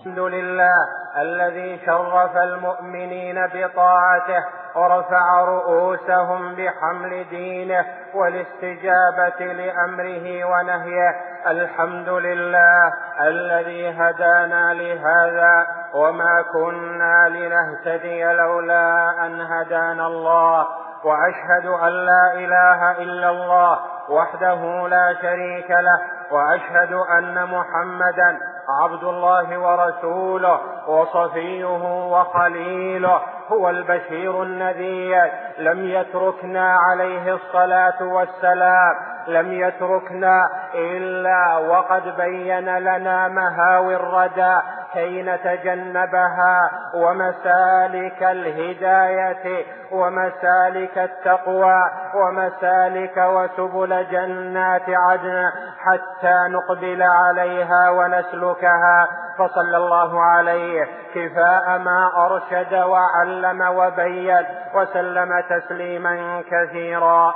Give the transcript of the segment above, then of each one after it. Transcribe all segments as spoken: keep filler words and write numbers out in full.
الحمد لله الذي شرف المؤمنين بطاعته ورفع رؤوسهم بحمل دينه والاستجابة لأمره ونهيه. الحمد لله الذي هدانا لهذا وما كنا لنهتدي لولا أن هدانا الله، وأشهد أن لا إله إلا الله وحده لا شريك له، وأشهد أن محمدا عبد الله ورسوله وصفيه وخليله، هو البشير النذير، لم يتركنا عليه الصلاة والسلام، لم يتركنا إلا وقد بين لنا مهاوي الردى كي نتجنبها ومسالك الهداية ومسالك التقوى ومسالك وسبل جنات عدن حتى نقبل عليها ونسلكها. فصلى الله عليه كفاء ما أرشد وعلم وبين وسلم تسليما كثيرا.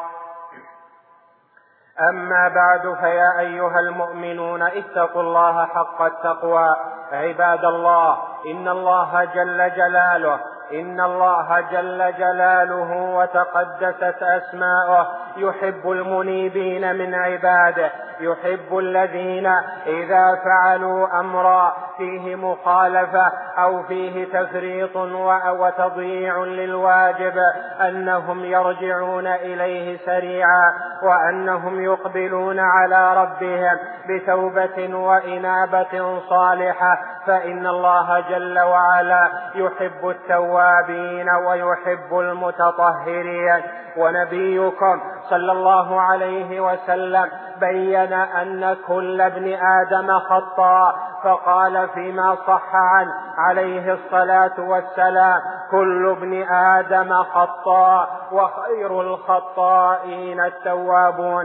أما بعد، فيا أيها المؤمنون اتقوا الله حق التقوى. عباد الله، إن الله جل جلاله إن الله جل جلاله وتقدست أسماؤه يحب المنيبين من عباده، يحب الذين إذا فعلوا أمرا فيه مخالفة أو فيه تفريط وتضييع للواجب أنهم يرجعون إليه سريعا، وأنهم يقبلون على ربهم بتوبة وإنابة صالحة، فإن الله جل وعلا يحب التوابين ويحب المتطهرين. ونبيكم صلى الله عليه وسلم بين أن كل ابن آدم خطاء، فقال فيما صح عنه عليه الصلاة والسلام: كل ابن آدم خطاء وخير الخطائين التوابون.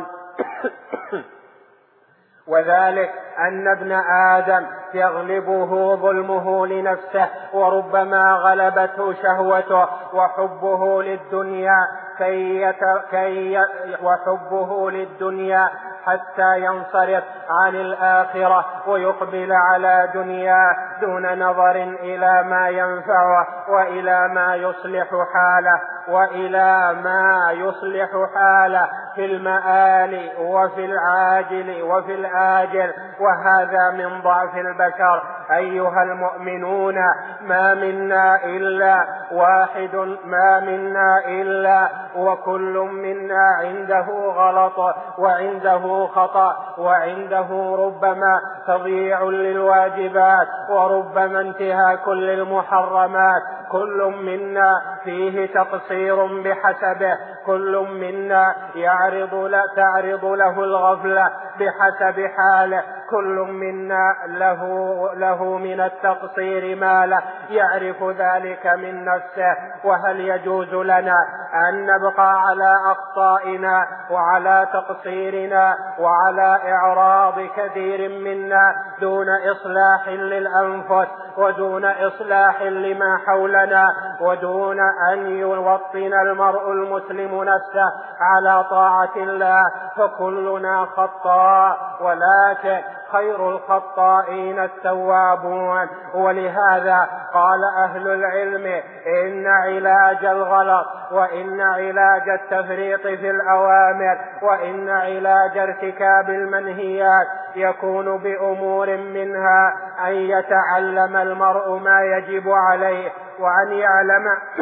وذلك أن ابن آدم يغلبه ظلمه لنفسه، وربما غلبته شهوته وحبه للدنيا كي يت... كي وحبه للدنيا حتى ينصرف عن الآخرة ويقبل على دنياه دون نظر إلى ما ينفعه وإلى ما يصلح حاله وإلى ما يصلح حاله في المآل وفي العاجل وفي الآجل، وهذا من ضعف البشر. أيها المؤمنون، ما منا إلا واحد ما منا إلا وكل منا عنده غلط وعنده خطأ وعنده ربما تضييع للواجبات وربما انتهاك للمحرمات. كل منا فيه تقصير بحسبه، كل منا يعرض لا تعرض له الغفلة بحسب حاله، كل منا له, له من التقصير ما له يعرف ذلك من نفسه. وهل يجوز لنا أن نبقى على أخطائنا وعلى تقصيرنا وعلى إعراض كثير منا دون إصلاح للأنفس ودون إصلاح لما حولنا ودون أن يوطن المرء المسلم نفسه على طاعة الله؟ فكلنا خطاء، ولكن خير الخطائين التوابون. ولهذا قال أهل العلم: إن علاج الغلط وإن علاج التفريط في الأوامر وإن علاج ارتكاب المنهيات يكون بأمور منها أن يتعلم المرء ما يجب عليه وأن يعلم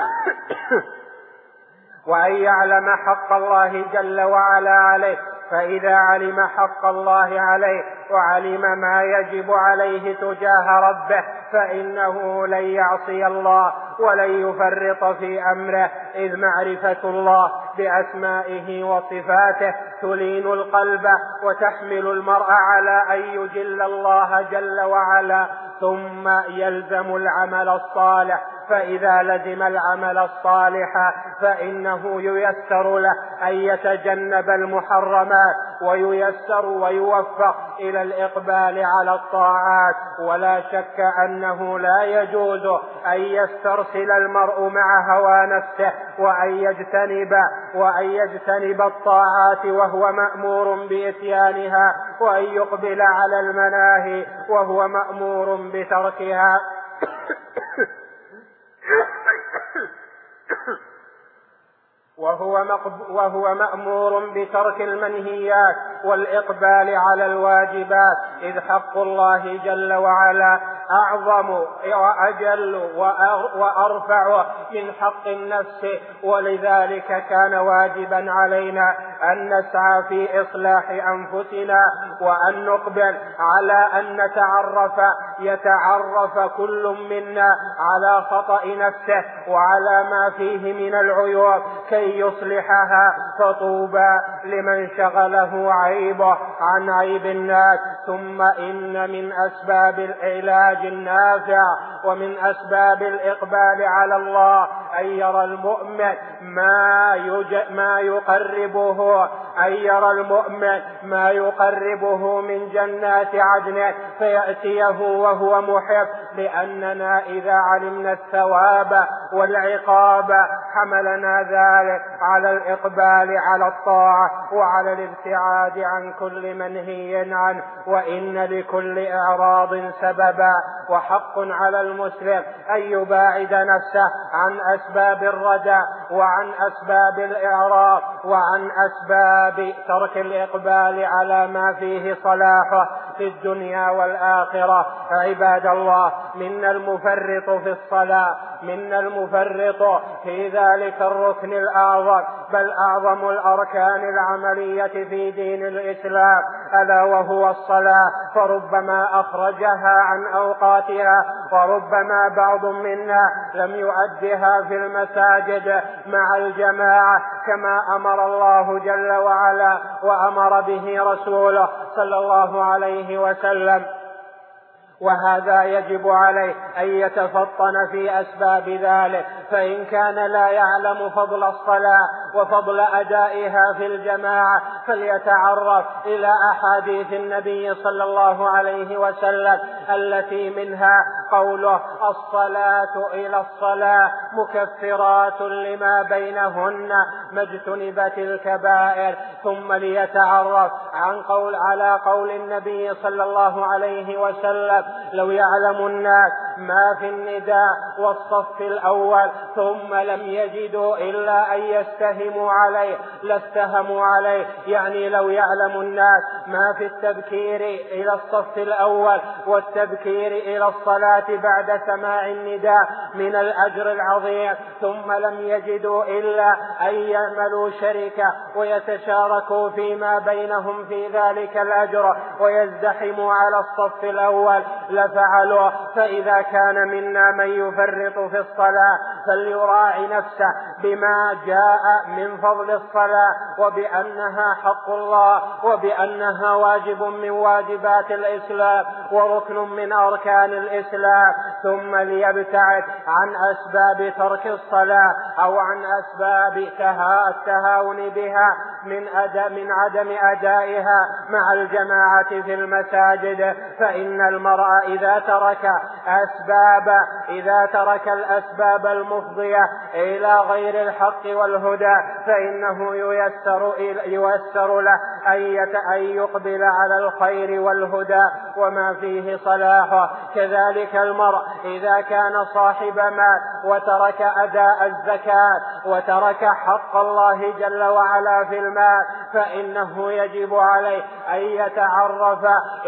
وأن يعلم حق الله جل وعلا عليه، فإذا علم حق الله عليه وعلم ما يجب عليه تجاه ربه فإنه لن يعصي الله ولن يفرط في أمره، إذ معرفة الله بأسمائه وصفاته تلين القلب وتحمل المرء على أن يجل الله جل وعلا. ثم يلزم العمل الصالح، فإذا لزم العمل الصالح فإنه ييسر له أن يتجنب المحرمات وييسر ويوفق إلى الإقبال على الطاعات. ولا شك أنه لا يجوز أن يسترسل المرء مع هوى نفسه وأن يجتنب وأن يجتنب الطاعات وهو مأمور بإتيانها، وأن يقبل على المناهي وهو مأمور بتركها وهو, وهو مأمور بترك المنهيات والإقبال على الواجبات، إذ حق الله جل وعلا أعظم وأجل وأرفع من حق النفس، ولذلك كان واجبا علينا أن نسعى في إصلاح أنفسنا، وأن نقبل على أن نتعرف يتعرف كل منا على خطأ نفسه وعلى ما فيه من العيوب كي يصلحها، فطوبى لمن شغله عيبه عن عيب الناس. ثم إن من أسباب العلاج النافع ومن أسباب الإقبال على الله أن يرى المؤمن ما, ما يقربه أن يرى المؤمن ما يقربه من جنات عدن فيأتيه وهو محب، لأننا إذا علمنا الثواب والعقاب حملنا ذلك على الإقبال على الطاعة وعلى الابتعاد عن كل منهي عنه. وإن لكل إعراض سببا، وحق على المسلم أن يباعد نفسه عن أسباب الردى وعن أسباب الإعراض وعن أسباب ترك الإقبال على ما فيه صلاحه في الدنيا والآخرة. عباد الله، من المفرط في الصلاة، من المفرط في ذلك الركن الأعظم بل أعظم الأركان العملية في دين الإسلام، ألا وهو الصلاة، فربما أخرجها عن أوقاتها، وربما بعض منا لم يؤدها في المساجد مع الجماعة كما أمر الله جل وعلا وأمر به رسوله صلى الله عليه وسلم. وهذا يجب عليه أن يتفطن في أسباب ذلك، فإن كان لا يعلم فضل الصلاة وفضل أدائها في الجماعة فليتعرف إلى أحاديث النبي صلى الله عليه وسلم التي منها قوله: الصلاة إلى الصلاة مكفرات لما بينهن ما اجتنبت الكبائر. ثم ليتعرف عن قول على قول النبي صلى الله عليه وسلم: لو يعلم الناس ما في النداء والصف الأول ثم لم يجدوا إلا أن يستهموا عليه لاستهموا عليه، يعني لو يعلم الناس ما في التبكير إلى الصف الأول والتبكير إلى الصلاة بعد سماع النداء من الأجر العظيم، ثم لم يجدوا إلا أن يعملوا شركة ويتشاركوا فيما بينهم في ذلك الأجر ويزدحموا على الصف الأول لفعلوا. فإذا كان منا من يفرط في الصلاة فليراعي نفسه بما جاء من فضل الصلاة وبأنها حق الله وبأنها واجب من واجبات الإسلام وركن من أركان الإسلام، ثم ليبتعد عن أسباب ترك الصلاة أو عن أسباب التهاون بها من, أداء من عدم أدائها مع الجماعة في المساجد. فإن المرء إذا ترك أسباب إذا ترك الأسباب المفضية إلى غير الحق والهدى فإنه ييسر, ييسر له أن يقبل على الخير والهدى وما فيه صلاحه. كذلك المرء إذا كان صاحب مال وترك أداء الزكاة وترك حق الله جل وعلا في المال فإنه يجب عليه أن يتعرف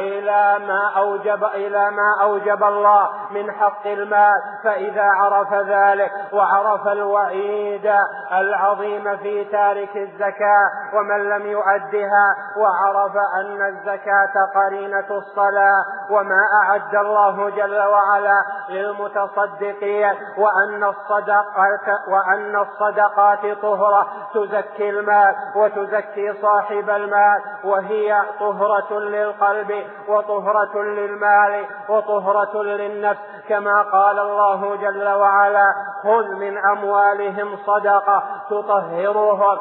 إلى ما أوجب إلى ما أوجب الله من حق المال. فإذا عرف ذلك وعرف الوعيد العظيم في تارك الزكاة ومن لم يؤدها، وعرف أن الزكاة قرينة الصلاة وما أعد الله جل وعلا للمتصدقين، وأن الصدقات وأن الصدقات طهرة تزكي المال وتزكي صاحب المال، وهي طهرة للقلب وطهرة للمال وطهرة للنفس، كما قال الله جل وعلا: خذ من أموالهم صدقة تطهرهم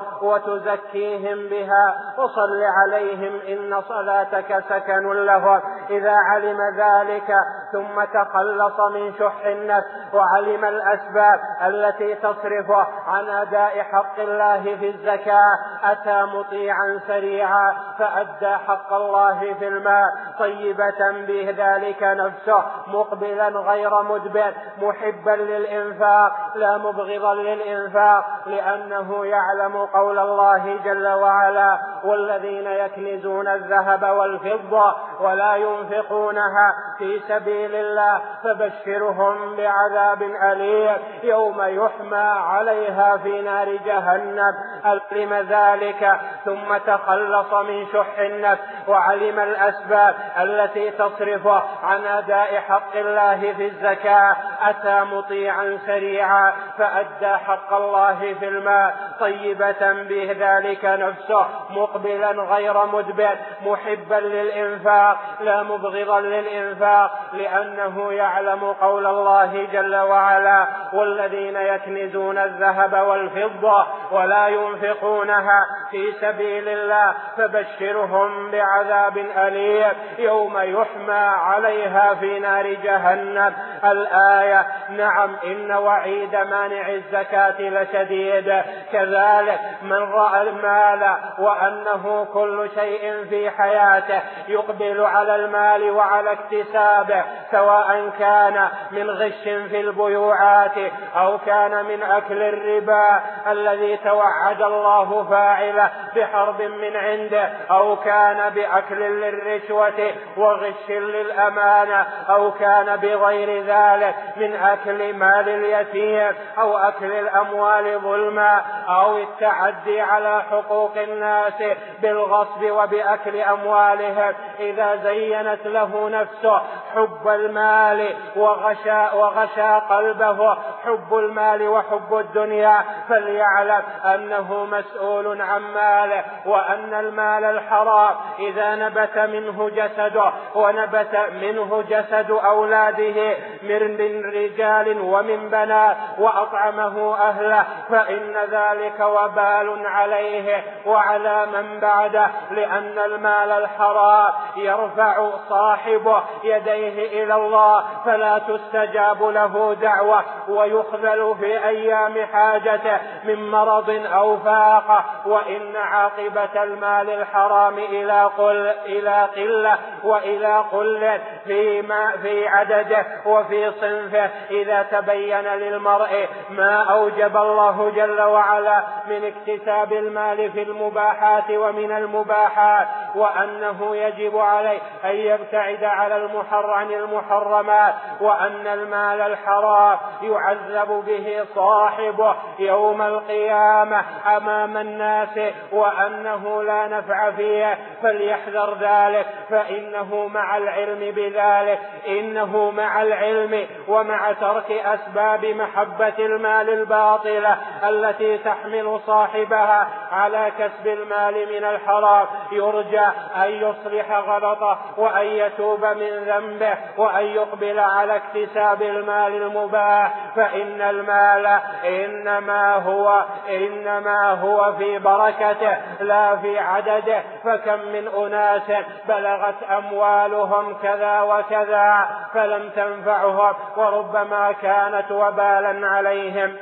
وتزكيهم بها، وصل عليهم إن صلاتك سكن لهم. إذا علم ذلك ثم تخلص من شح النفس وعلم الأسباب التي تصرفه عن أداء حق الله في الزكاة، أتى مطيعا سريعا فأدى حق الله في المال طيبة به ذلك نفسه، مقبلا غير مدبر، محبا للإنفاق لا مبغضا للإنفاق، لأنه يعلم قول الله جل وعلا: والذين يكنزون الذهب والفضة ولا ينفقونها في سبيل الله فبشرهم بعذاب أليم يوم يحمى عليها في نار جهنم. علم ذلك ثم تخلص من شح النفس وعلم الأسباب التي تصرفه عن أداء حق الله في الزكاة، أتى مطيعا سريعا فأدى حق الله في المال طيبة به ذلك نفسه، مقبلا غير مدبر، محبا للإنفاق لا مبغضا للإنفاق، لأنه يعلم قول الله جل وعلا: والذين يكنزون الذهب والفضة ولا ينفقونها في سبيل الله فبشرهم بعذاب أليم يوم يحمى عليها في نار جهنم. الآية. نعم، إن وعيد مانع الزكاة لشديد. كذلك من رأى المال وأنه كل شيء في حياته يقبل على المال وعلى اكتسابه، سواء كان من غش في البيوعات أو كان من أكل الربا الذي توعد الله فاعله بحرب من عنده، أو كان بأكل للرشوة وغش للأمانة، أو كان بغير ذلك من أكل مال اليتيم أو أكل الأموال ظلما، أو التعدي على حقوق الناس بالغصب وبأكل أموالهم. إذا زينت له نفسه حب المال وغشى, وغشى قلبه حب المال وحب الدنيا، فليعلم أنه مسؤول عن ماله، وأن المال الحرام إذا نبت منه جسده ونبت منه جسد أولاده من رجال ومن بنات وأطعمه أهله، فإن ذلك وبال عليه وعلى من بعده، لأن المال الحرام يرفع صاحبه يديه إلى الله فلا تستجاب له دعوة، ويخذل في أيام حاجته من مرض أو فاقة. وإن عاقبة المال الحرام إلى قل إلى قلة وإلى قل في, في عدده وفي صنفه، إذا تبين للمرء ما أوجب الله جل وعلا من اكتساب المال في المباحات ومن المباحات، وأنه يجب عليه أن يبتعد على المحرم عن المحرمات، وأن المال الحرام يعذب به صاحبه يوم القيامة أمام الناس، وأنه لا نفع فيه، فليحذر ذلك، فإنه مع العلم بذلك إنه مع العلم ومع ترك أسباب محبة المال الباطلة التي تحمل صاحبها على كسب المال من الحرام، يرجى أن يصلح غلطه وأن يتوب من ذنبه وأن يقبل على اكتساب المال المباح، فإن المال إنما هو إنما هو في بركته لا في عدده. فكم من أناس بلغت أموالهم كذا وكذا فلم تنفعهم، وربما كانت وبالا عليهم.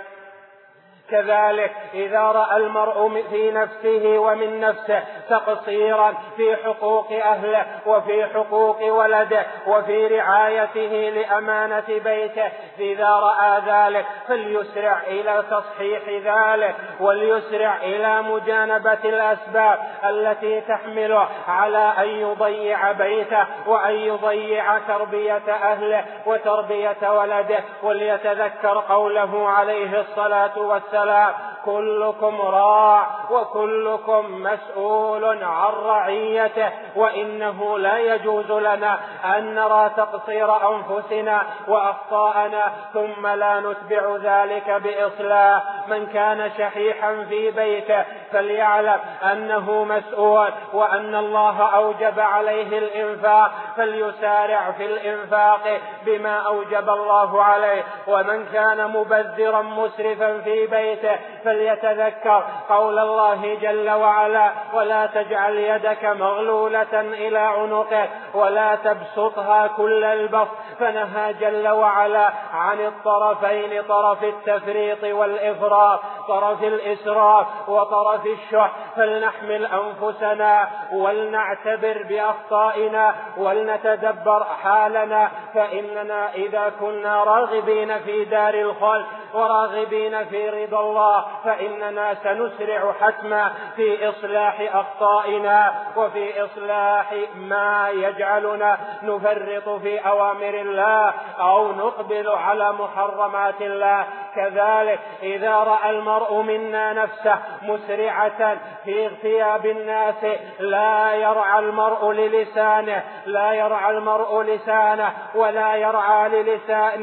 كذلك إذا رأى المرء في نفسه ومن نفسه تقصيرا في حقوق أهله وفي حقوق ولده وفي رعايته لأمانة بيته، إذا رأى ذلك فليسرع إلى تصحيح ذلك، وليسرع إلى مجانبة الأسباب التي تحمله على أن يضيع بيته وأن يضيع تربية أهله وتربية ولده. وليتذكر قوله عليه الصلاة والسلام: كلكم راع وكلكم مسؤول عن رعيته، وإنه لا يجوز لنا أن نرى تقصير أنفسنا وأخطاءنا ثم لا نتبع ذلك بإصلاح. من كان شحيحا في بيته فليعلم أنه مسؤول وأن الله أوجب عليه الإنفاق، فليسارع في الإنفاق بما أوجب الله عليه. ومن كان مبذرا مسرفا في بيته فليتذكر قول الله جل وعلا: ولا تجعل يدك مغلولة إلى عنقك ولا تبسطها كل البسط. فنهى جل وعلا عن الطرفين، طرف التفريط والإفراط، طرف الإسراف وطرف الشح. فلنحمل أنفسنا ولنعتبر بأخطائنا ولنتدبر حالنا، فإننا إذا كنا راغبين في دار الخلد وراغبين في رضا الله فإننا سنسرع حتما في إصلاح أخطائنا وفي إصلاح ما يجعلنا نفرط في أوامر الله أو نقبل على محرمات الله. كذلك إذا رأى المرء منا نفسه مسرعة في اغتياب الناس لا يرعى المرء للسانه لا يرعى المرء لسانه ولا يرعى للسان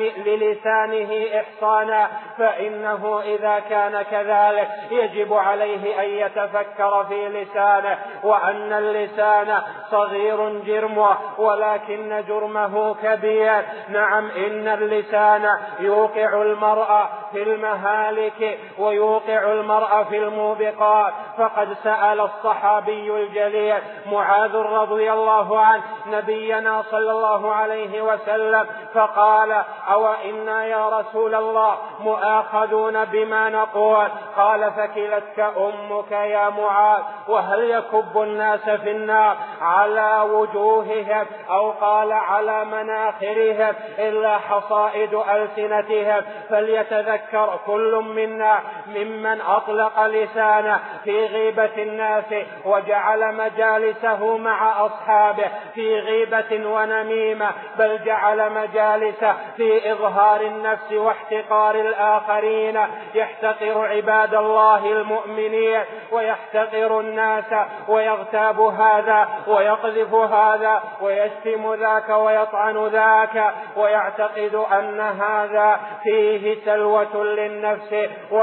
للسانه إحصانا، فإنه إذا كان كذلك يجب عليه أن يتفكر في لسانه، وأن اللسان صغير جرمه ولكن جرمه كبير. نعم، إن اللسان يوقع المرء في المهالك ويوقع المرء في الموبقات. فقد سأل الصحابي الجليل معاذ رضي الله عنه نبينا صلى الله عليه وسلم فقال: أو إنا يا رسول الله مؤاخذون بما نقول؟ قال: فكلتك أمك يا معاذ. وهل يكب الناس في النار على وجوههم أو قال على مناخرهم إلا حصائد ألسنتهم؟ فليتذكر كل منا ممن أطلق لسانه في غيبة الناس وجعل مجالسه مع أصحابه في غيبة ونميمة، بل جعل مجالسه في إظهار النفس واحتقار الآخرين، يحتقر عباد الله المؤمنين ويحتقر الناس ويغتاب هذا ويقذف هذا ويشتم ذاك ويطعن ذاك ويعتقد أن هذا فيه سلوة للنفس،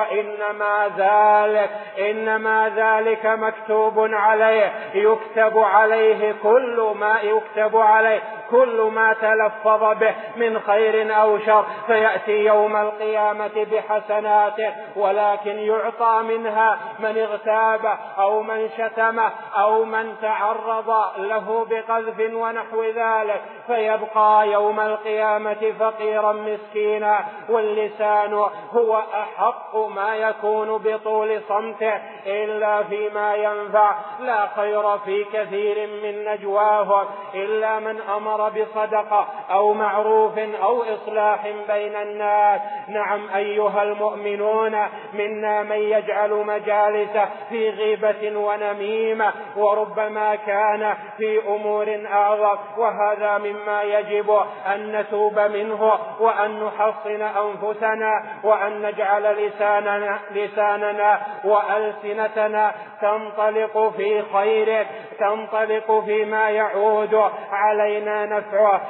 وإنما ذلك إنما ذلك مكتوب عليه، يكتب عليه كل ما يكتب عليه كل ما تلفظ به من خير أو شر، فيأتي يوم القيامة بحسناته، ولكن يعطى منها من اغتاب أو من شتم أو من تعرض له بقذف ونحو ذلك، فيبقى يوم القيامة فقيرا مسكينا. واللسان هو أحق ما يكون بطول صمته إلا فيما ينفع، لا خير في كثير من نجواهم إلا من أمر بصدقة أو معروف أو إصلاح بين الناس. نعم أيها المؤمنون، منا من يجعل مجالسه في غيبة ونميمة، وربما كان في أمور أعظم، وهذا مما يجب أن نتوب منه وأن نحصن أنفسنا وأن نجعل لساننا, لساننا وألسنتنا تنطلق في خير، تنطلق فيما يعود علينا نفعه،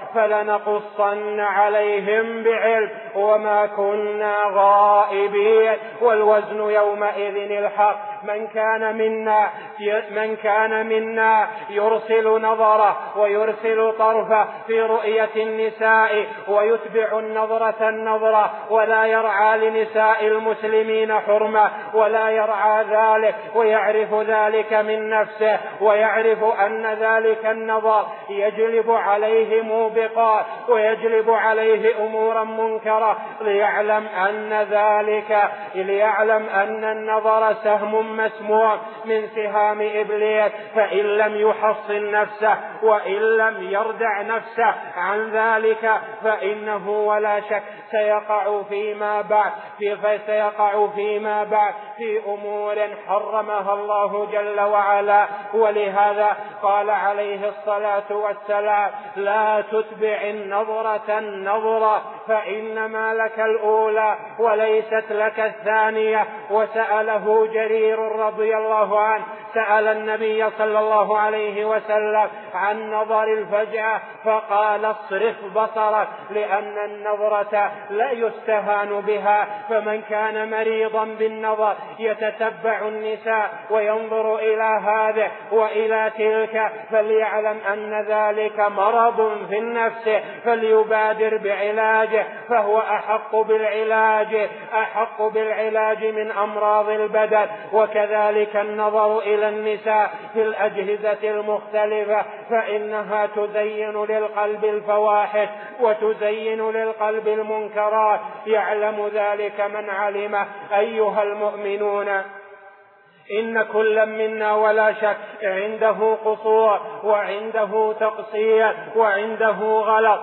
فلنقصن عليهم بعلم وما كنا غائبين، والوزن يومئذ الحق. من كان منا من كان منا يرسل نظره ويرسل طرفه في رؤية النساء ويتبع النظرة النظرة ولا يرعى لنساء المسلمين حرمة ولا يرعى ذلك ويعرف ذلك من نفسه ويعرف أن ذلك النظر يجلب عليه موبقات ويجلب عليه أمورا منكرة، ليعلم أن ذلك ليعلم أن النظر سهم مسموع من سهام إبليس، فإن لم يحصن نفسه وإن لم يردع نفسه عن ذلك فإنه ولا شك سيقع فيما بعد فسيقع فيما بعد في أمور حرمها الله جل وعلا. ولهذا قال عليه الصلاة والسلام: لا تتبع النظرة النظرة فإنما لك الأولى وليست لك الثانية. وسأله جرير جابر رضي الله عنه سأل النبي صلى الله عليه وسلم عن نظر الفجأة فقال اصرف بصرك لأن النظرة لا يستهان بها، فمن كان مريضا بالنظر يتتبع النساء وينظر إلى هذه وإلى تلك فليعلم أن ذلك مرض في النفس فليبادر بعلاجه، فهو أحق بالعلاج أحق بالعلاج من أمراض البدن. وكذلك النظر إلى النساء في الأجهزة المختلفة فإنها تزين للقلب الفواحش وتزين للقلب المنكرات، يعلم ذلك من علمه. أيها المؤمنون، إن كل منا ولا شك عنده قصور وعنده تقصير وعنده غلط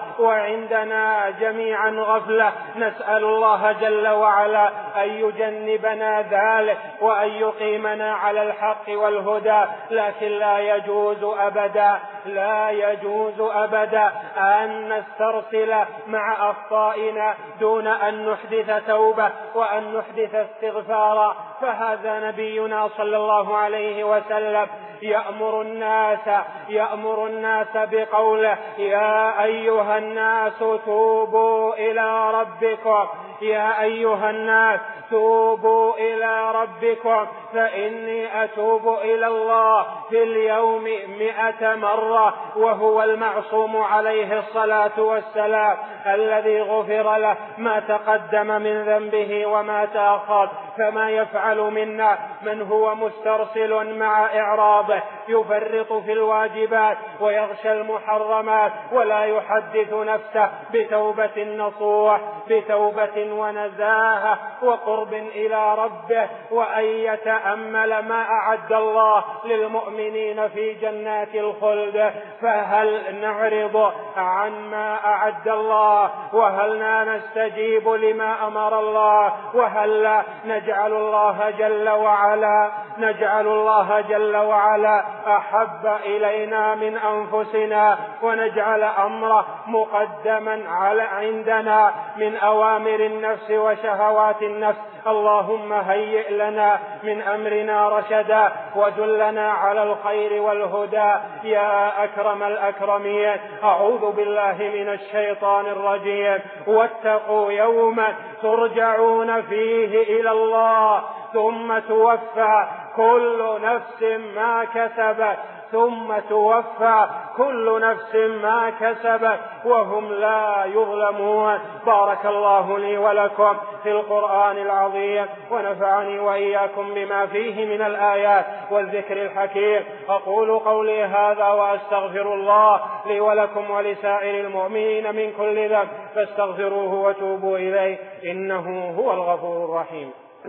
وعندنا جميعا غفلة، نسأل الله جل وعلا أن يجنبنا ذلك وأن يقيمنا على الحق والهدى. لكن لا يجوز أبدا لا يجوز أبدا أن نسترسل مع أخطائنا دون أن نحدث توبة وأن نحدث استغفارا، فهذا نبينا صلى الله عليه وسلم يأمر الناس يأمر الناس بقوله يا أيها الناس توبوا إلى ربكم يا أيها الناس توبوا إلى ربكم فإني أتوب إلى الله في اليوم مئة مرة، وهو المعصوم عليه الصلاة والسلام الذي غفر له ما تقدم من ذنبه وما تأخر. فما يفعل منا من هو مسترسل مع إعراضه يفرط في الواجبات ويغشى المحرمات ولا يحدث نفسه بتوبة نصوح بتوبة ونزاهة وقرب إلى ربه، وأن يتأمل ما أعد الله للمؤمنين في جنات الخلد. فهل نعرض عن ما أعد الله؟ وهل لا نستجيب لما أمر الله؟ وهل لا نجعل الله جل وعلا نجعل الله جل وعلا أحب إلينا من أنفسنا ونجعل أمره مقدما على عندنا من أوامر النفس وشهوات النفس؟ اللهم هيئ لنا من أمرنا رشدا ودلنا على الخير والهدى يا أكرم الأكرمين. أعوذ بالله من الشيطان الرجيم. واتقوا يوما ترجعون فيه إلى الله ثم توفى كل نفس ما كسبت ثم توفى كل نفس ما كسبت وهم لا يظلمون. بارك الله لي ولكم في القرآن العظيم ونفعني وإياكم بما فيه من الآيات والذكر الحكيم. أقول قولي هذا وأستغفر الله لي ولكم ولسائر المؤمنين من كل ذنب فاستغفروه وتوبوا إليه إنه هو الغفور الرحيم.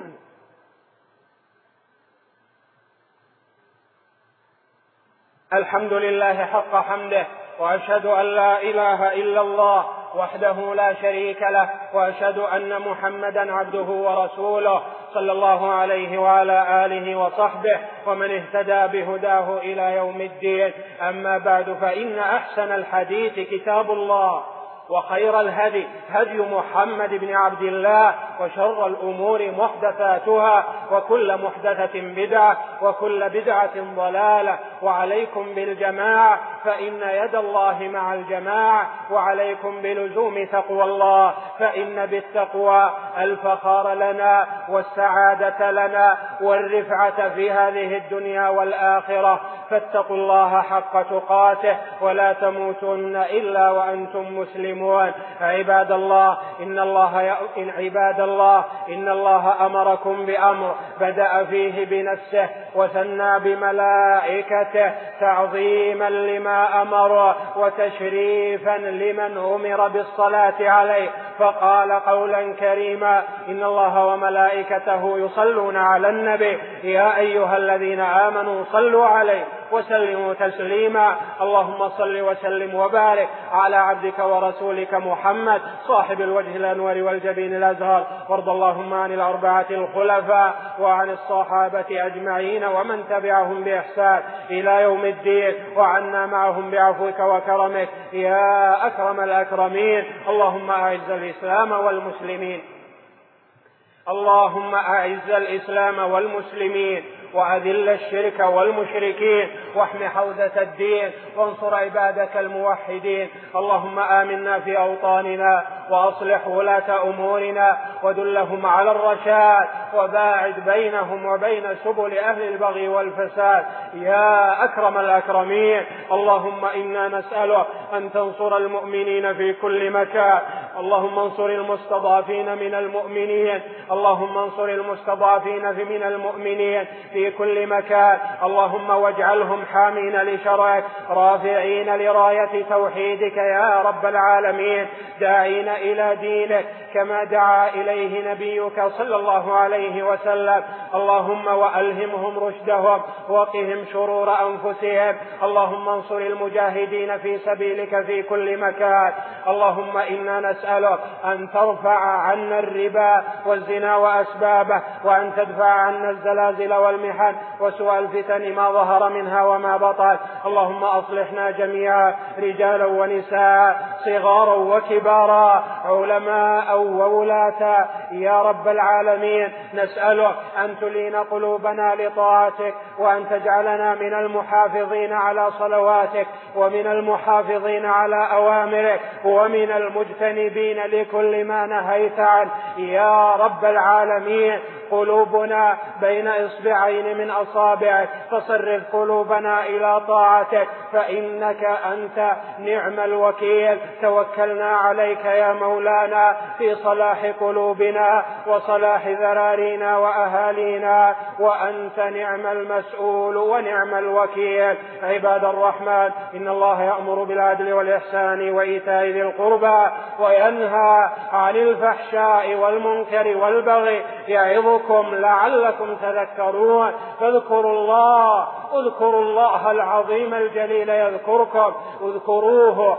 الحمد لله حق حمده، وأشهد أن لا إله إلا الله وحده لا شريك له، وأشهد أن محمدا عبده ورسوله صلى الله عليه وعلى آله وصحبه ومن اهتدى بهداه إلى يوم الدين. أما بعد، فإن أحسن الحديث كتاب الله، وخير الهدي هدي محمد بن عبد الله، وشر الأمور محدثاتها، وكل محدثة بدعة، وكل بدعة ضلالة. وعليكم بالجماعة فإن يد الله مع الجماعة، وعليكم بلزوم تقوى الله فإن بالتقوى الفخار لنا والسعادة لنا والرفعة في هذه الدنيا والآخرة. فاتقوا الله حق تقاته ولا تموتن إلا وأنتم مسلمون. عباد الله إن الله ي... إن عباد الله إن الله أمركم بأمر بدأ فيه بنفسه وثنى بملائكته تعظيما لما أمر وتشريفا لمن أمر بالصلاة عليه، فقال قولا كريما: إن الله وملائكته يصلون على النبي يا أيها الذين آمنوا صلوا عليه وسلموا تسليما. اللهم صل وسلم وبارك على عبدك ورسولك محمد صاحب الوجه الأنور والجبين الأزهر، وارض اللهم عن الأربعة الخلفاء وعن الصحابة أجمعين ومن تبعهم بإحسان إلى يوم الدين، وعنا معهم بعفوك وكرمك يا أكرم الأكرمين. اللهم أعز الإسلام والمسلمين اللهم أعز الإسلام والمسلمين وأذل الشرك والمشركين واحم حوزة الدين وانصر عبادك الموحدين. اللهم آمنا في أوطاننا وأصلح ولاة أمورنا ودلهم على الرشاد وباعد بينهم وبين سبل أهل البغي والفساد يا أكرم الأكرمين. اللهم إنا نسألك أن تنصر المؤمنين في كل مكان. اللهم انصر المستضعفين من المؤمنين اللهم انصر المستضعفين من المؤمنين في كل مكان. اللهم واجعلهم حامين لشرعك رافعين لراية توحيدك يا رب العالمين داعين إلى دينك كما دعا إليه نبيك صلى الله عليه وسلم. اللهم وألهمهم رشدهم وقهم شرور أنفسهم. اللهم انصر المجاهدين في سبيلك في كل مكان. اللهم إنا نسألك أن ترفع عنا الربا والزنا وأسبابه وأن تدفع عنا الزلازل والمحن وسوء الفتن ما ظهر منها وما بطن. اللهم أصلحنا جميعا رجالا ونساء صغارا وكبارا علماء وولاة يا رب العالمين. نسألك أن تلين قلوبنا لطاعتك وأن تجعلنا من المحافظين على صلواتك ومن المحافظين على أوامرك ومن المجتنبين لكل ما نهيت عنه يا رب العالمين. قلوبنا بين إصبعين من أصابعك فصرف قلوبنا إلى طاعتك فإنك أنت نعم الوكيل. توكلنا عليك يا مولانا في صلاح قلوبنا وصلاح ذرارينا وأهالينا وأنت نعم المسؤول ونعم الوكيل. عباد الرحمن إن الله يأمر بالعدل والإحسان وإيتاء ذي القربى وينهى عن الفحشاء والمنكر والبغي يعظكم لعلكم تذكرون. فاذكروا الله اذكروا الله العظيم الجليل يذكركم اذكروه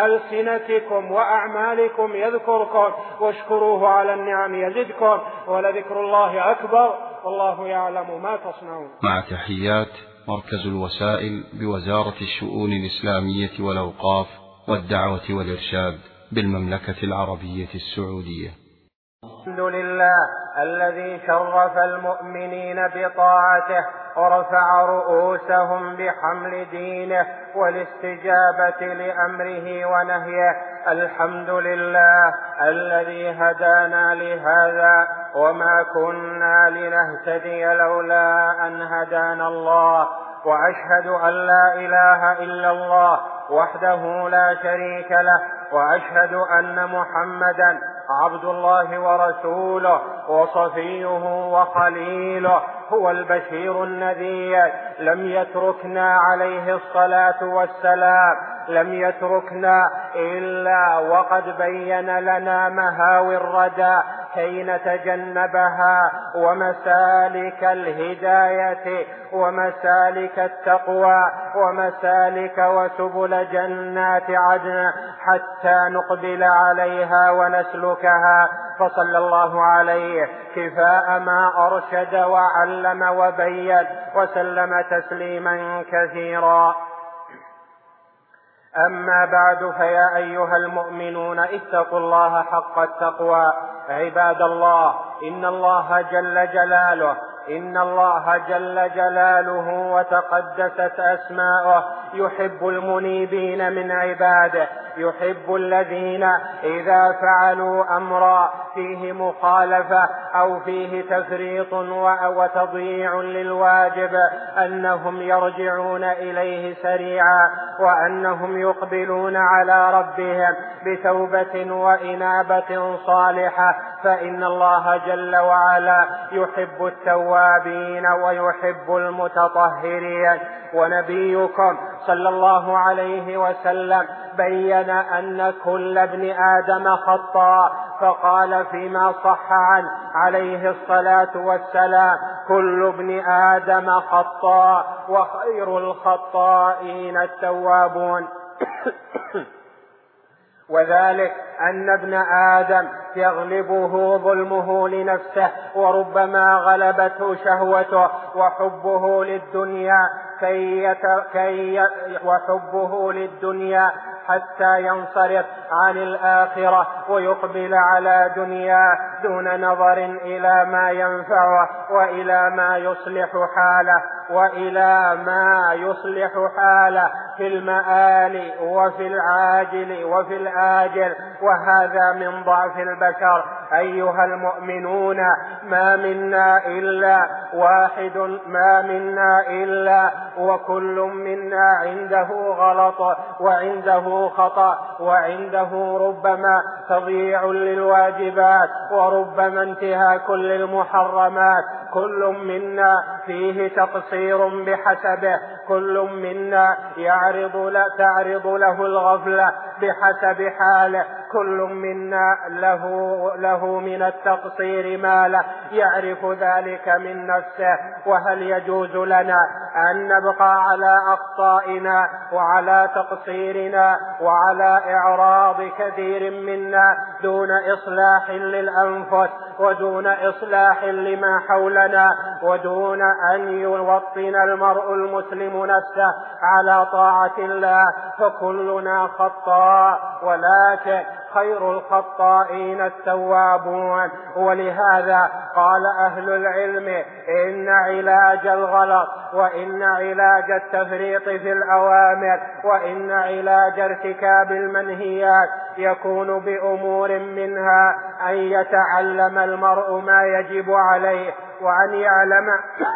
بألسنتكم وأعمالكم يذكركم واشكروه على النعم يزدكم ولذكر الله أكبر والله يعلم ما تصنعون. مع تحيات مركز الوسائل بوزارة الشؤون الإسلامية والأوقاف والدعوة والإرشاد بالمملكة العربية السعودية. الحمد لله الذي شرف المؤمنين بطاعته ورفع رؤوسهم بحمل دينه والاستجابة لأمره ونهيه. الحمد لله الذي هدانا لهذا وما كنا لنهتدي لولا أن هدانا الله. وأشهد أن لا إله إلا الله وحده لا شريك له وأشهد أن محمدا عبد الله ورسوله وصفيه وخليله هو البشير النذير. لم يتركنا عليه الصلاة والسلام لم يتركنا إلا وقد بين لنا مهاوي الردى كي نتجنبها ومسالك الهداية ومسالك التقوى ومسالك وسبل جنات عدن حتى نقبل عليها ونسلكها. فصلى الله عليه كفاء ما أرشد وعلم وبين وسلم تسليما كثيرا. أما بعد فيا أيها المؤمنون اتقوا الله حق التقوى. عباد الله إن الله جل جلاله إن الله جل جلاله وتقدست أسماؤه يحب المنيبين من عباده يحب الذين إذا فعلوا أمرا فيه مخالفة أو فيه تفريط وتضييع للواجب أنهم يرجعون إليه سريعا وأنهم يقبلون على ربهم بتوبة وإنابة صالحة. فإن الله جل وعلا يحب التوابين ويحب المتطهرين. ونبيكم صلى الله عليه وسلم بين أن كل ابن آدم خطاء فقال فيما صح عنه عليه الصلاة والسلام كل ابن آدم خطاء وخير الخطائين التوابون. وذلك أن ابن آدم يغلبه ظلمه لنفسه وربما غلبته شهوته وحبه للدنيا كي يت... كي ي... وحبه للدنيا حتى ينصرف عن الآخرة ويقبل على دنياه دون نظر إلى ما ينفعه وإلى ما يصلح حاله وإلى ما يصلح حاله في المآل وفي العاجل وفي الآجل. وهذا من ضعف البشر. أيها المؤمنون، ما منا إلا واحد، ما منا إلا وكل منا عنده غلط وعنده خطأ وعنده ربما تضييع للواجبات وربما انتهاك للمحرمات. كل منا فيه تقصير بحسبه، كل منا يعرض لا تعرض له الغفلة بحسب حاله، كل منا له, له من التقصير ما له يعرف ذلك من نفسه. وهل يجوز لنا أن نبقى على أخطائنا وعلى تقصيرنا وعلى إعراض كثير منا دون إصلاح للأنفس ودون إصلاح لما حولنا ودون أن يوطن المرء المسلم نفسه على طاعة الله؟ فكلنا خطاء، ولكن خير الخطائين التوابون. ولهذا قال أهل العلم إن علاج الغلط وإن علاج التفريط في الأوامر وإن علاج ارتكاب المنهيات يكون بأمور منها أن يتعلم المرء ما يجب عليه وأن يعلم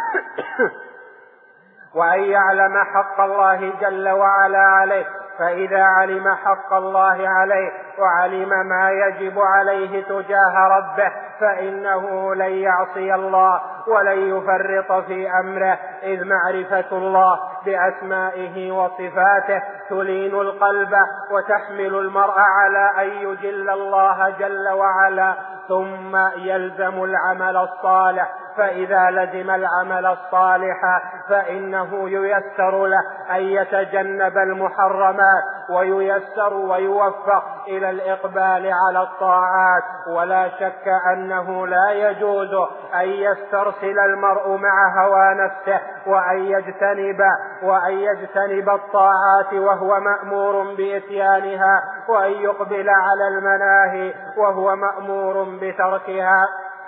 وأن يعلم حق الله جل وعلا عليه. فإذا علم حق الله عليه وعلم ما يجب عليه تجاه ربه فإنه لن يعصي الله ولن يفرط في أمره، إذ معرفة الله بأسمائه وصفاته تلين القلب وتحمل المرء على أن يجل الله جل وعلا. ثم يلزم العمل الصالح، فإذا لزم العمل الصالح فإنه ييسر له أن يتجنب المحرمات وييسر ويوفق إلى الإقبال على الطاعات. ولا شك أنه لا يجوز أن يسترسل المرء مع هوى نفسه وأن يجتنب وأن يجتنب الطاعات وهو مأمور بإتيانها وأن يقبل على المناهي وهو مأمور بتركها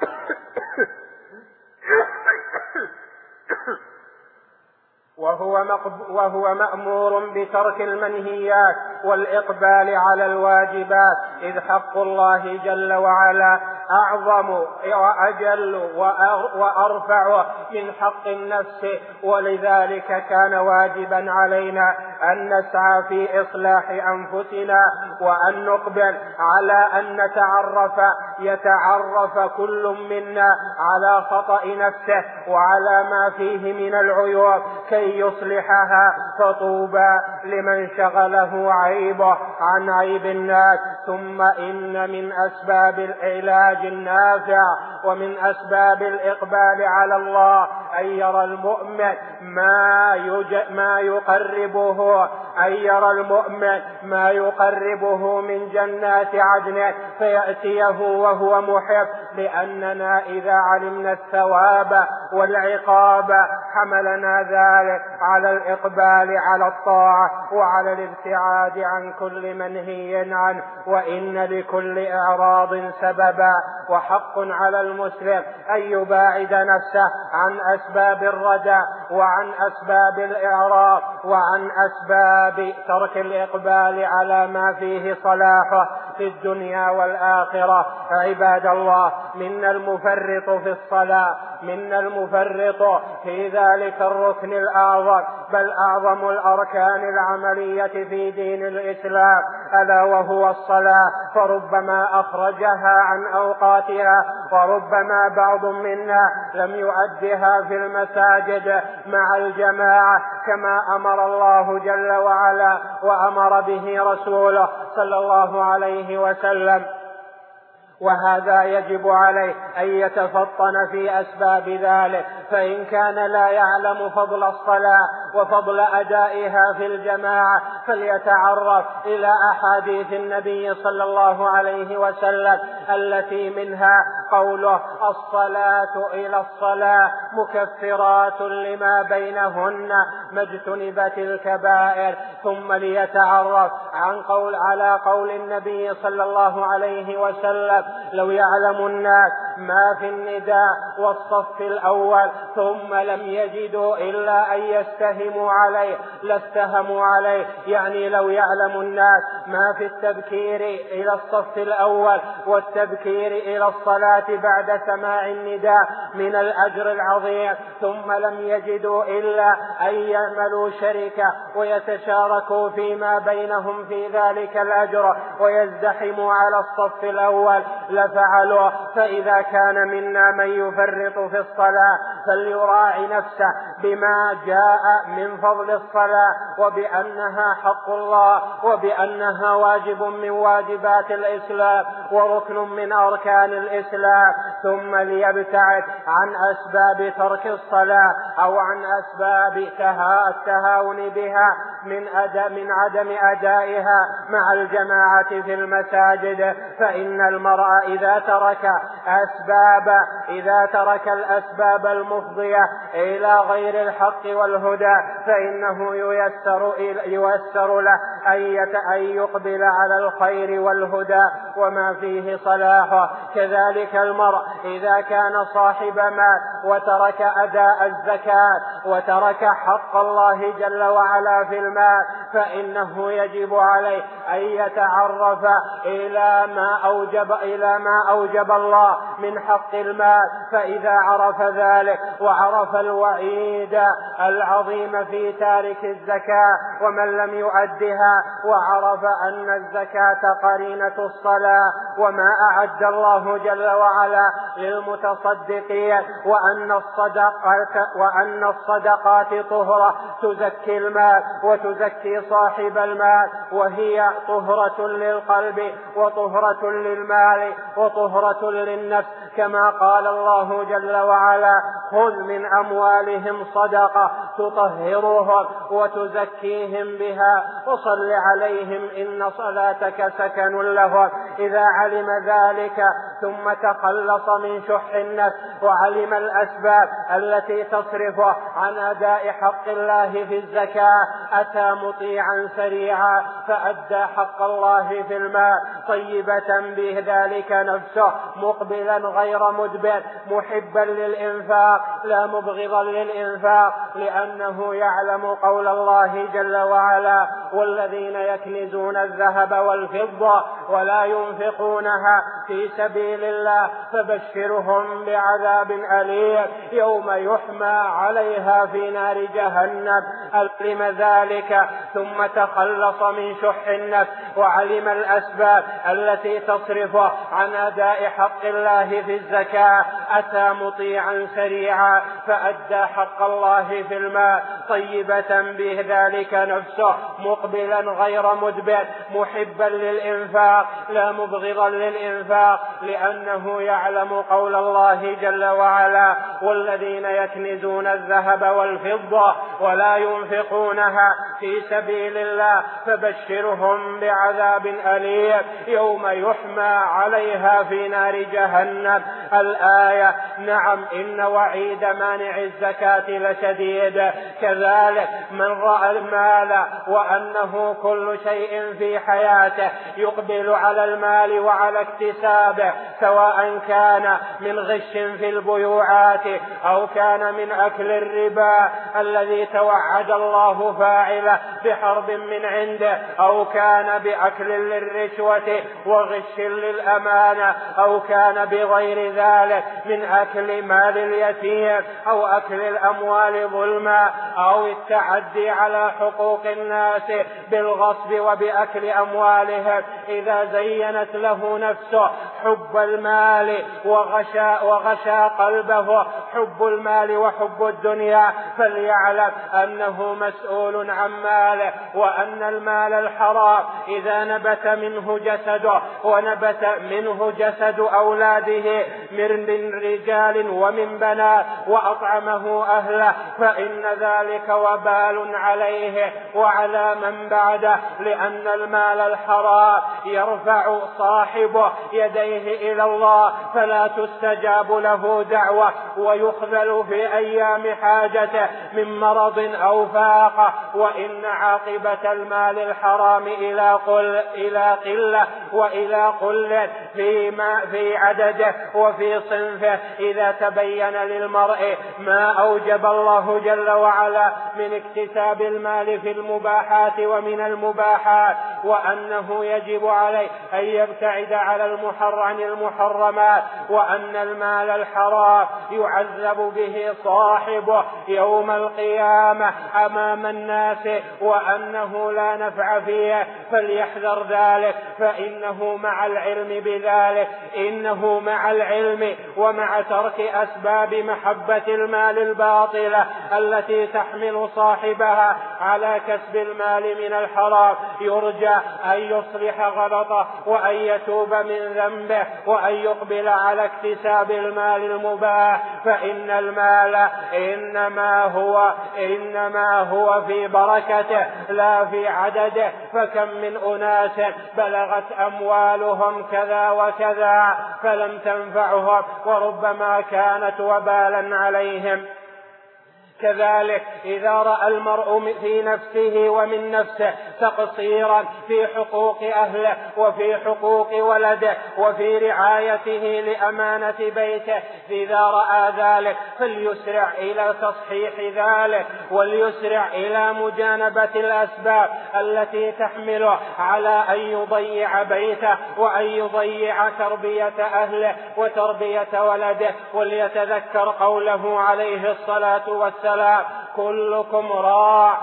وهو, وهو مأمور بترك المنهيات والإقبال على الواجبات، إذ حق الله جل وعلا أعظم وأجل وأرفع من حق النفس. ولذلك كان واجبا علينا أن نسعى في إصلاح أنفسنا وأن نقبل على أن نتعرف يتعرف كل منا على خطأ نفسه وعلى ما فيه من العيوب كي يصلحها. فطوبى لمن شغله عيبه عن عيب الناس. ثم إن من أسباب العلاج النافع ومن أسباب الإقبال على الله أن يرى المؤمن ما, ما يقربه أن يرى المؤمن ما يقربه من جنات عدن فيأتيه وهو محب، لأننا إذا علمنا الثواب والعقاب حملنا ذلك على الإقبال على الطاعة وعلى الابتعاد عن كل منهي عنه. وإن لكل إعراض سببا، وحق على المسلم أن يباعد نفسه عن أسباب الردى وعن أسباب الإعراض وعن أسباب ترك الإقبال على ما فيه صلاحه في الدنيا والآخرة. عباد الله، منا المفرط في الصلاة، منا المفرط في ذلك الركن الأعظم بل أعظم الأركان العملية في دين الإسلام، ألا وهو الصلاة، فربما أخرجها عن أوقاتها وربما بعض منا لم يؤدها في المساجد مع الجماعة كما أمر الله جل وعلا وأمر به رسوله صلى الله عليه وسلم. وهذا يجب عليه أن يتفطن في أسباب ذلك، فإن كان لا يعلم فضل الصلاة وفضل أدائها في الجماعة فليتعرف إلى أحاديث النبي صلى الله عليه وسلم التي منها قوله: الصلاة إلى الصلاة مكفرات لما بينهن ما اجتنبت الكبائر. ثم ليتعرف عن قول على قول النبي صلى الله عليه وسلم: لو يعلم الناس ما في النداء والصف الأول ثم لم يجدوا إلا أن يستهموا عليه لاستهموا عليه، يعني لو يعلم الناس ما في التبكير إلى الصف الأول والتبكير إلى الصلاة بعد سماع النداء من الأجر العظيم ثم لم يجدوا إلا أن يعملوا شركة ويتشاركوا فيما بينهم في ذلك الأجر ويزدحموا على الصف الأول لفعلوا. فإذا كان منا من يفرط في الصلاة فليراعي نفسه بما جاء من فضل الصلاة وبأنها حق الله وبأنها واجب من واجبات الإسلام وركن من أركان الإسلام، ثم ليبتعد عن أسباب ترك الصلاة أو عن أسباب التهاون بها من, من عدم أدائها مع الجماعة في المساجد. فإن المرء إذا ترك أسباب إذا ترك الأسباب المفضية إلى غير الحق والهدى فإنه ييسر, ييسر له أن يقبل على الخير والهدى وما فيه صلاحه. كذلك المرء إذا كان صاحب مال وترك أداء الزكاة وترك حق الله جل وعلا في المال فإنه يجب عليه أن يتعرف إلى ما أوجب, إلى ما أوجب الله من حق المال. فإذا عرف ذلك وعرف الوعيد العظيم في تارك الزكاة ومن لم يؤدها وعرف أن الزكاة قرينة الصلاة وما أعد الله جل وعلا للمتصدقين وأن الصدقات, وأن الصدقات طهرة تزكي المال وتزكي صاحب المال وهي طهرة للقلب وطهرة للمال وطهرة للنفس كما قال الله جل وعلا: خذ من أموالهم صدقة تطهرهم وتزكيهم بها وصل عليهم إن صلاتك سكن لهم. إذا علم ذلك ثم تخلص من شح النفس وعلم الأسباب التي تصرفه عن أداء حق الله في الزكاة أتى مطيعا سريعا فأدى حق الله في المال طيبة به ذلك نفسه مقبلا غير مدبر محبا للإنفاق لا مبغضا للإنفاق لأنه يعلم قول الله جل وعلا: والذين يكنزون الذهب والفضة ولا ينفقونها في سبيل الله فبشرهم بعذاب أليم يوم يحمى عليها في نار جهنم. علم ذلك ثم تخلص من شح النفس وعلم الأسباب التي تصرفه عن أداء حق الله في الزكاة أتى مطيعا سريعا فأدى حق الله في المال طيبة به ذلك نفسه مقبلا غير مدبر محبا للإنفاق لا مبغضا للإنفاق لأنه يعلم قول الله جل وعلا: والذين يكنزون الذهب والفضة ولا ينفقونها في سبيل الله فبشرهم بعذاب أليم يوم يحمى عليها في نار جهنم. الآية. نعم إن وعيد مانع الزكاة لشديد. كذلك من رأى المال وأنه كل شيء في حياته يقبل على المال وعلى اكتسابه سواء كان من غش في البيوعات أو كان من أكل الربا الذي توعد الله فاعله بحرب من عنده أو كان بأكل للرشوة وغش للأمانة أو كان بغير ذلك من أكل مال اليتيم أو أكل الأموال ظلما أو التعدي على حقوق الناس بالغصب وبأكل أموالهم. إذا زينت له نفسه حب المال وغشى, وغشى قلبه حب المال وحب الدنيا فليعلم أنه مسؤول عن ماله، وأن المال الحرام إذا نبت منه جسده ونبت منه جسد أولاده من رجال ومن بنات وأطعمه أهله فإن ذلك وبال عليه وعلى من بعده، لأن المال الحرام يرفع صاحبه يديه إلى الله فلا تستجاب له دعوة، ويخذل في أيام حاجته من مرض أو فاقة. وإن عاقبة المال الحرام إلى قل إلى قلة وإلى قل في, في عدده وفي صنفه إذا تبين للمرء ما أوجب الله جل وعلا من اكتساب المال في المباحات ومن المباحات، وأنه يجب عليه أن يبتعد على المحرم عن المحرمات، وأن المال الحرام يعذب به صاحبه يوم القيامة أمام الناس، وأنه لا نفع فيه فليحذر ذلك، فإنه مع العلم بذلك إنه مع العلم ومع ترك أسباب محبة المال الباطلة التي تحمل صاحبها على كسب المال من الحرام يرجى أن يصلح غلطه وأن يتوب من ذنبه وأن يقبل على اكتساب المال المباح، فإن المال إنما هو إنما هو في بركته لا في عدده. فكم من أناس بلغت أموالهم كذا وكذا فلم تنفعهم وربما كانت وبالا عليهم. كذلك إذا رأى المرء في نفسه ومن نفسه تقصيرا في حقوق أهله وفي حقوق ولده وفي رعايته لأمانة بيته، إذا رأى ذلك فليسرع إلى تصحيح ذلك وليسرع إلى مجانبة الأسباب التي تحمله على أن يضيع بيته وأن يضيع تربية أهله وتربية ولده. وليتذكر قوله عليه الصلاة والسلام: كلكم راع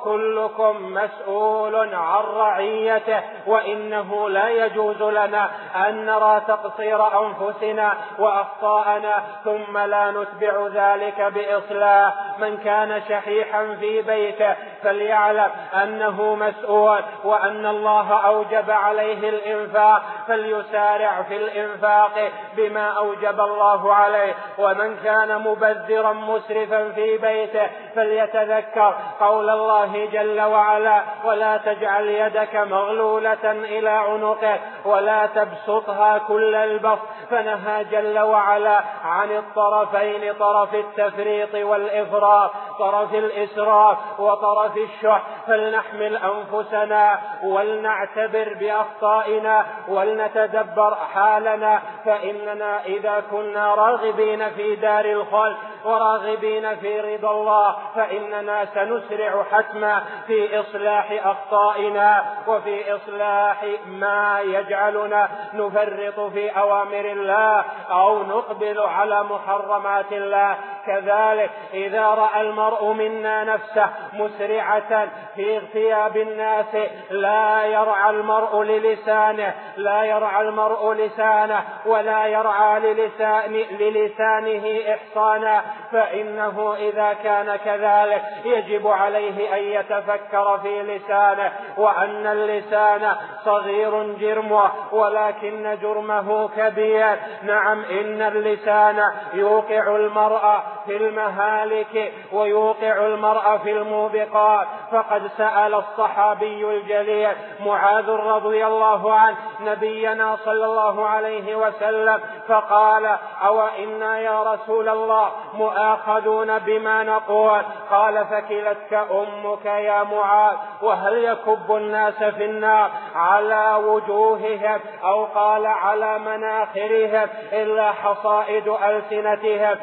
وكلكم مسؤول عن رعيته. وإنه لا يجوز لنا أن نرى تقصير أنفسنا وأخطاءنا ثم لا نتبع ذلك بإصلاح. من كان شحيحا في بيته فليعلم أنه مسؤول وأن الله أوجب عليه الإنفاق فليسارع في الإنفاق بما أوجب الله عليه. ومن كان مبذرا مسرفا في بيته فليتذكر قول الله جل وعلا: ولا تجعل يدك مغلولة إلى عنقك ولا تبسطها كل البسط. فنهى جل وعلا عن الطرفين، طرف التفريط والإفراط، طرف الإسراف وطرف الشح. فلنحمل أنفسنا ولنعتبر بأخطائنا ولنتدبر حالنا، فإننا إذا كنا راغبين في دار الخلد وراغبين في رضا الله فإننا سنسرع حتما في إصلاح أخطائنا وفي إصلاح ما يجعلنا نفرط في أوامر الله أو نقبل على محرمات الله. كذلك إذا رأى المرء منا نفسه مسرعة في اغتياب الناس لا يرعى المرء للسانه لا يرعى المرء لسانه ولا يرعى للسان للسانه إحصانا، فإنه إذا كان كذلك يجب عليه أن يتفكر في لسانه، وأن اللسان صغير جرمه ولكن جرمه كبير. نعم، إن اللسان يوقع المرء في المهالك ويوقع المرء في الموبقات. فقد سأل الصحابي الجليل معاذ رضي الله عنه نبينا صلى الله عليه وسلم فقال: أو إنا يا رسول الله مؤاخذون بما نقول؟ قال: فكلتك أمك يا معاذ. وهل يكب الناس في النار على وجوههم أو قال على مناخرهم إلا حصائد ألسنتهم؟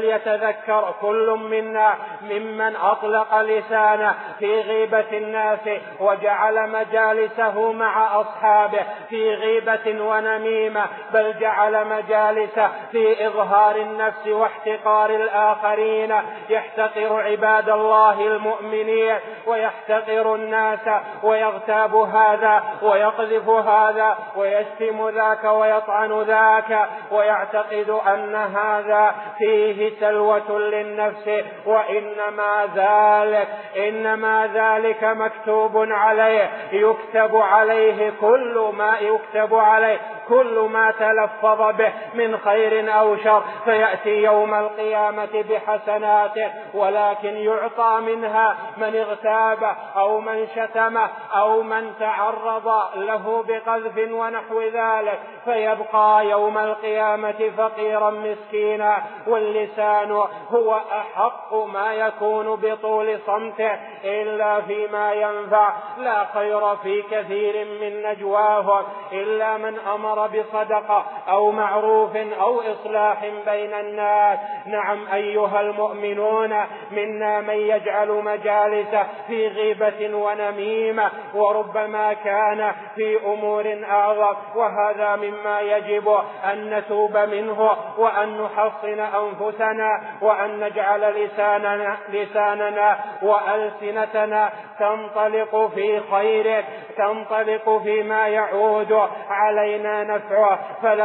فليتذكر كل منا ممن أطلق لسانه في غيبة الناس وجعل مجالسه مع أصحابه في غيبة ونميمة، بل جعل مجالسه في إظهار النفس واحتقار الآخرين، يحتقر عباد الله المؤمنين ويحتقر الناس ويغتاب هذا ويقذف هذا ويشتم ذاك ويطعن ذاك ويعتقد أن هذا فيه سلوة مضرة للنفس، وإنما ذلك إنما ذلك مكتوب عليه، يكتب عليه كل ما يكتب عليه كل ما تلفظ به من خير أو شر، فيأتي يوم القيامة بحسناته، ولكن يعطى منها من اغتابه أو من شتمه أو من تعرض له بقذف ونحو ذلك، فيبقى يوم القيامة فقيرا مسكينا. واللسان هو أحق ما يكون بطول صمته إلا فيما ينفع، لا خير في كثير من نجواه إلا من أمر بصدقة أو معروف أو إصلاح بين الناس. نعم أيها المؤمنون، منا من يجعل مجالسه في غيبة ونميمة، وربما كان في أمور أعظم، وهذا مما يجب أن نتوب منه وأن نحصن أنفسنا، وأن نجعل لساننا, لساننا وألسنتنا تنطلق في خير، تنطلق فيما يعود علينا نفعه،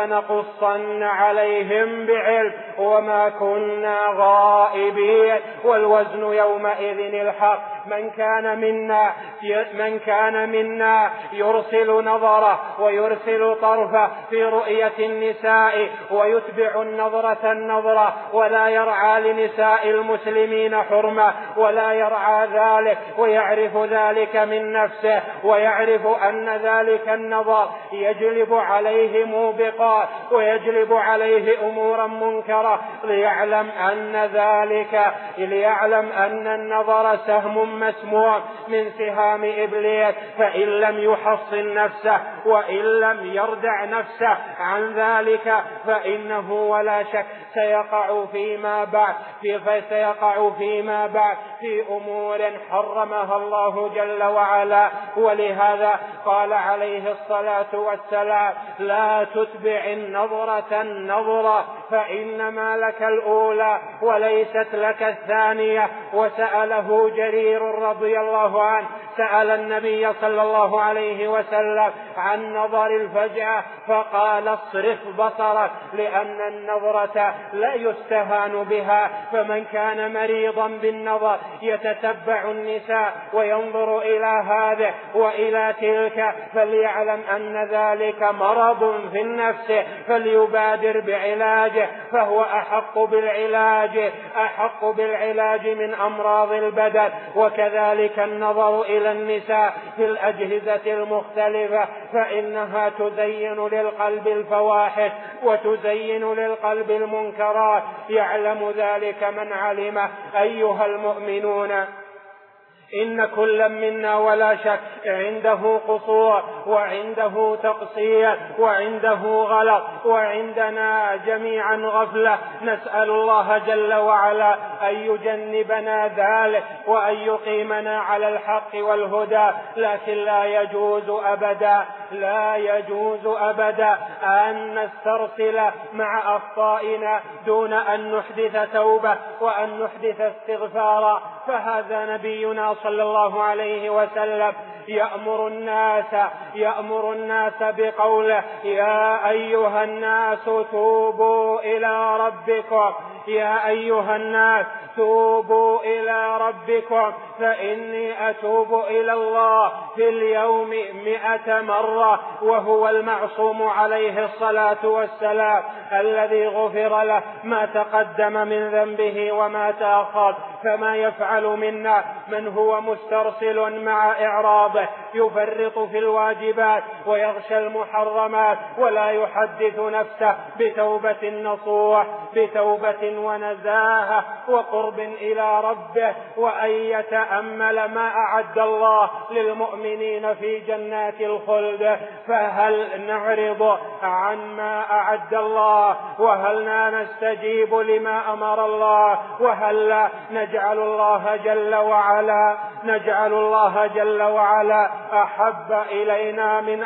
فلنقصن عليهم بعلم وما كنا غائبين، والوزن يومئذ الحق. من كان منا من كان منا يرسل نظره ويرسل طرفه في رؤية النساء، ويتبع النظرة النظرة، ولا يرعى لنساء المسلمين حرمة، ولا يرعى ذلك، ويعرف ذلك من نفسه، ويعرف أن ذلك النظر يجلب عليه موبقات ويجلب عليه أمورا منكرة، ليعلم أن ذلك ليعلم أن النظر سهم مسموع من سهام إبليس، فإن لم يحصن نفسه وإن لم يردع نفسه عن ذلك فإنه ولا شك سيقع فيما بعد في سيقع فيما بعد في أمور حرمها الله جل وعلا. ولهذا قال عليه الصلاة والسلام: لا تتبع النظرة النظرة فإنما لك الأولى وليست لك الثانية. وسأله جرير رضي الله عنه، سأل النبي صلى الله عليه وسلم عن نظر الفجأة فقال: اصرف بصرك، لأن النظرة لا يستهان بها، فمن كان مريضا بالنظر يتتبع النساء وينظر إلى هذه وإلى تلك فليعلم أن ذلك مرض في النفس، فليبادر بعلاجه، فهو أحق بالعلاج أحق بالعلاج من أمراض البدن. وكذلك النظر إلى النساء في الأجهزة المختلفة، فإنها تزين للقلب الفواحش وتزين للقلب المنكرات، يعلم ذلك من علمه. أيها المؤمنون، إن كل منا ولا شك عنده قصور وعنده تقصير وعنده غلط، وعندنا جميعا غفلة، نسأل الله جل وعلا أن يجنبنا ذلك وأن يقيمنا على الحق والهدى. لكن لا يجوز أبدا لا يجوز أبدا أن نسترسل مع أخطائنا دون أن نحدث توبة وأن نحدث استغفارا، فهذا نبينا صلى الله عليه وسلم يأمر الناس يأمر الناس بقوله: يا أيها الناس توبوا إلى ربكم يا أيها الناس توبوا إلى ربكم فإني أتوب إلى الله في اليوم مئة مرة. وهو المعصوم عليه الصلاة والسلام الذي غفر له ما تقدم من ذنبه وما تأخر. فما يفعل منا من هو مسترسل مع إعراضه، يفرط في الواجبات ويغشى المحرمات، ولا يحدث نفسه بتوبة نصوح بتوبة ونزاهة وقرب إلى ربه، وأن يتأمل ما أعد الله للمؤمنين في جنات الخلد. فهل نعرض عن ما أعد الله؟ وهل لا نستجيب لما أمر الله؟ وهل لا نجعل الله جل وعلا نجعل الله جل وعلا أحب إلينا من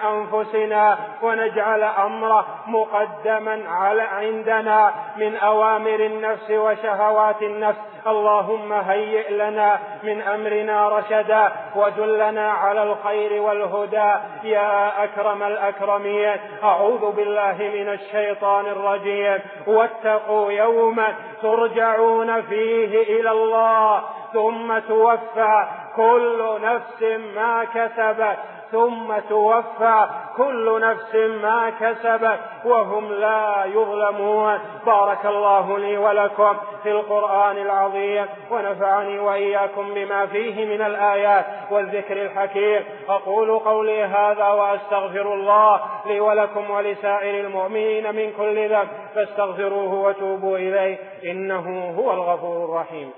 أنفسنا، ونجعل أمره مقدما على عندنا من أوامر النفس وشهوات النفس. اللهم هيئ لنا من أمرنا رشدا ودلنا على الخير والهدى يا أكرم الأكرمين. أعوذ بالله من الشيطان الرجيم. واتقوا يوما ترجعون فيه إلى الله ثم توفى كل نفس ما كسبت ثم توفى كل نفس ما كسبت وهم لا يظلمون. بارك الله لي ولكم في القرآن العظيم ونفعني وإياكم بما فيه من الآيات والذكر الحكيم. أقول قولي هذا وأستغفر الله لي ولكم ولسائر المؤمنين من كل ذنب فاستغفروه وتوبوا إليه إنه هو الغفور الرحيم.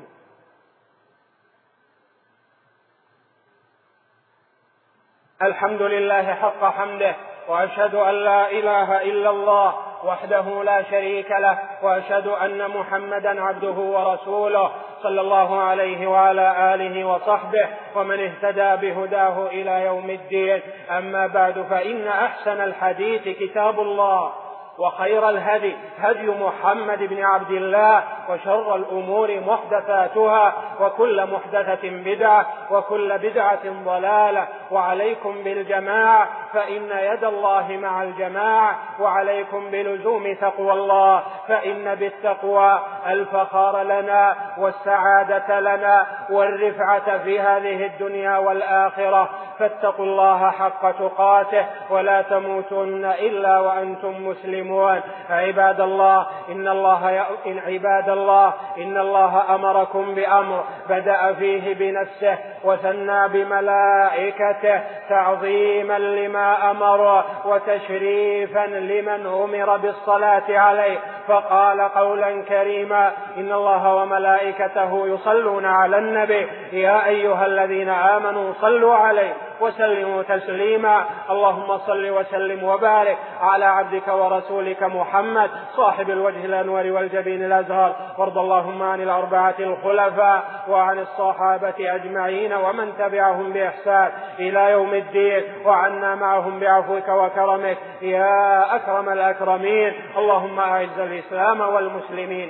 الحمد لله حق حمده وأشهد أن لا إله إلا الله وحده لا شريك له وأشهد أن محمدا عبده ورسوله صلى الله عليه وعلى آله وصحبه ومن اهتدى بهداه إلى يوم الدين. أما بعد فإن أحسن الحديث كتاب الله وخير الهدي هدي محمد بن عبد الله وشر الأمور محدثاتها وكل محدثة بدعة وكل بدعة ضلالة. وعليكم بالجماعة فإن يد الله مع الجماعة وعليكم بلزوم تقوى الله فإن بالتقوى الفخار لنا والسعادة لنا والرفعة في هذه الدنيا والآخرة. فاتقوا الله حق تقاته ولا تموتن إلا وأنتم مسلمون. عباد الله إن الله إن عباد الله إن الله أمركم بأمر بدأ فيه بنفسه وثنى بملائكته تعظيما لما أمر وتشريفا لمن أمر بالصلاة عليه فقال قولا كريما إن الله وملائكته يصلون على النبي يا أيها الذين آمنوا صلوا عليه وسلموا تسليما. اللهم صل وسلم وبارك على عبدك ورسولك محمد صاحب الوجه الأنور والجبين الأزهر. وارض اللهم عن الأربعة الخلفاء وعن الصحابة أجمعين ومن تبعهم بإحسان إلى يوم الدين وعنا معهم بعفوك وكرمك يا أكرم الأكرمين. اللهم أعز الإسلام والمسلمين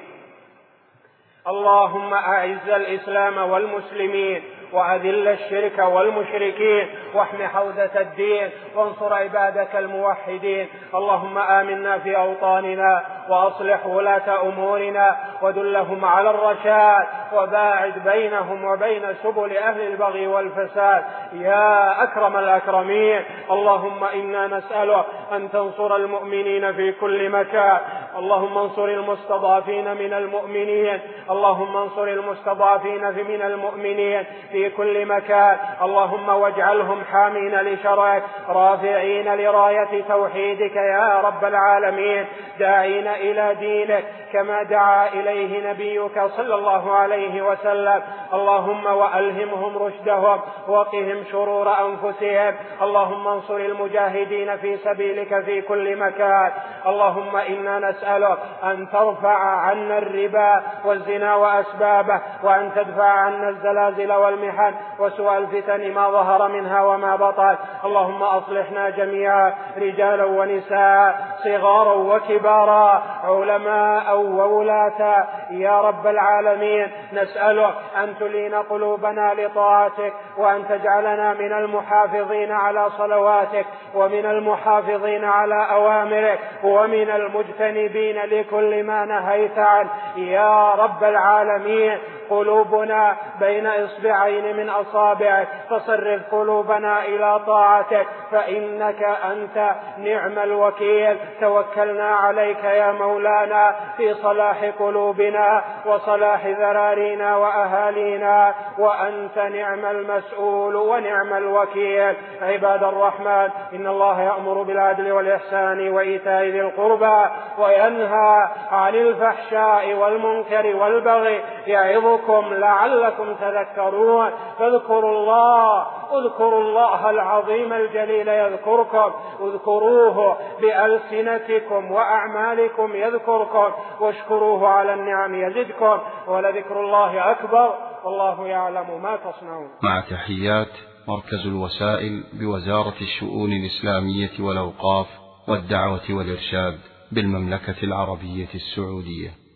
اللهم أعز الإسلام والمسلمين وأذل الشرك والمشركين واحم حوزة الدين وانصر عبادك الموحدين. اللهم آمنا في أوطاننا وأصلح ولاة أمورنا ودلهم على الرشاد وباعد بينهم وبين سبل أهل البغي والفساد يا أكرم الأكرمين. اللهم إنا نسألك أن تنصر المؤمنين في كل مكان. اللهم انصر المستضعفين من المؤمنين اللهم انصر المستضعفين من المؤمنين في كل مكان. اللهم واجعلهم حامين لشرعك رافعين لراية توحيدك يا رب العالمين داعين إلى دينك كما دعا إليه نبيك صلى الله عليه وسلم. اللهم وألهمهم رشدهم وقهم شرور أنفسهم. اللهم انصر المجاهدين في سبيلك في كل مكان. اللهم إنا نسألك أن ترفع عنا الربا والزنا وأسبابه وأن تدفع عنا الزلازل والمحن وسوء الفتن ما ظهر منها وما بطن. اللهم أصلحنا جميعا رجالا ونساء صغارا وكبارا علماء وولاة يا رب العالمين. نسألك أن تلين قلوبنا لطاعتك وأن تجعلنا من المحافظين على صلواتك ومن المحافظين على أوامرك ومن المجتنبين لكل ما نهيت عنه يا رب العالمين. قلوبنا بين إصبعين من أصابعك فصرف قلوبنا إلى طاعتك فإنك أنت نعم الوكيل. توكلنا عليك يا مولانا في صلاح قلوبنا وصلاح ذرارينا وأهالينا وأنت نعم المسؤول ونعم الوكيل. عباد الرحمن إن الله يأمر بالعدل والإحسان وإيتاء ذي القربى وينهى عن الفحشاء والمنكر والبغي يعظكم لعلكم تذكرون. فاذكروا الله اذكروا الله العظيم الجليل يذكركم اذكروه بألسنتكم وأعمالكم يذكركم واشكروه على النعم يزدكم ولذكر الله أكبر والله يعلم ما تصنعون. مع تحيات مركز الوسائل بوزارة الشؤون الإسلامية والأوقاف والدعوة والإرشاد بالمملكة العربية السعودية.